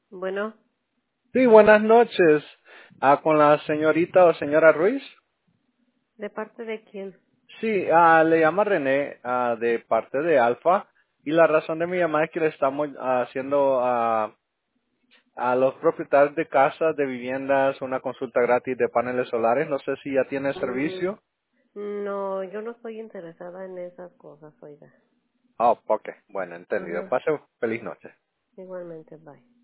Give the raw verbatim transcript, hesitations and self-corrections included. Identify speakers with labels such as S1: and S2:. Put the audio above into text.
S1: Bueno,
S2: Sí, buenas noches. Ah, con la señorita o señora Ruiz.
S1: ¿de parte de quién?
S2: Sí, ah, le llama René ah, de parte de Alfa y la razón de mi llamada es que le estamos ah, haciendo ah, a los propietarios de casas, de viviendas, una consulta gratis de paneles solares. No sé si ya tiene
S1: Mm,
S2: servicio.
S1: no, yo no estoy interesada en esas cosas, oiga.
S2: Oh, ok. Bueno, entendido.
S1: Ajá,
S2: Pase feliz noche.
S1: igualmente, bye.